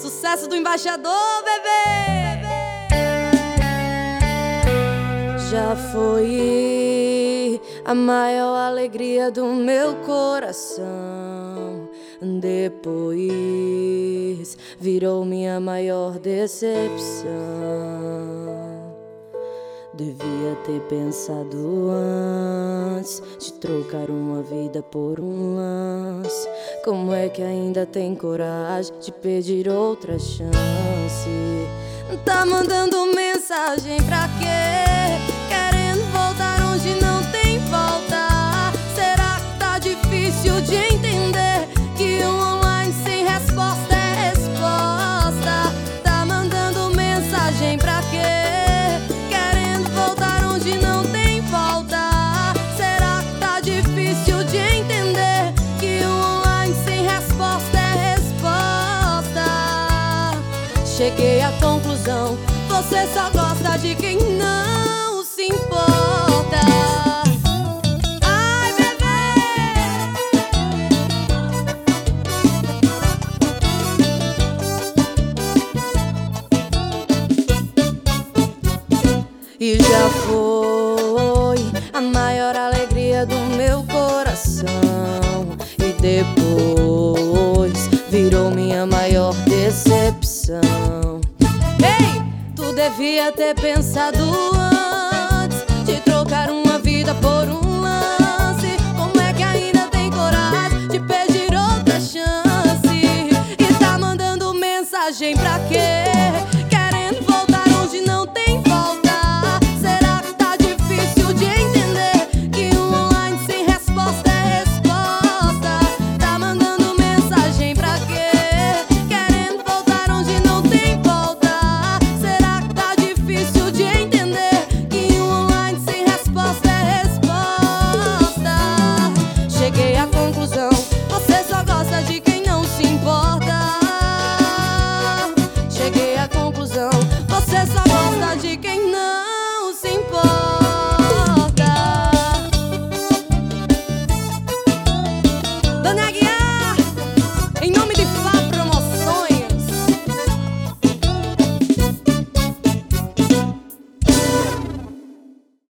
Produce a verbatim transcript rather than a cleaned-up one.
Sucesso do Embaixador, bebê! Já foi a maior alegria do meu coração. Depois virou minha maior decepção. Devia ter pensado antes de trocar uma vida por um lance. Como é que ainda tem coragem de pedir outra chance? Tá mandando mensagem pra quê? Querendo voltar onde não tem volta. Será que tá difícil de entender que um online sem resposta é resposta? Tá mandando mensagem pra quê? Cheguei à conclusão, você só gosta de quem não se importa. Ai, bebê! E já foi a maior alegria do meu coração. E depois virou minha maior decepção. Ei, tu devia ter pensado antes de trocar uma vida por um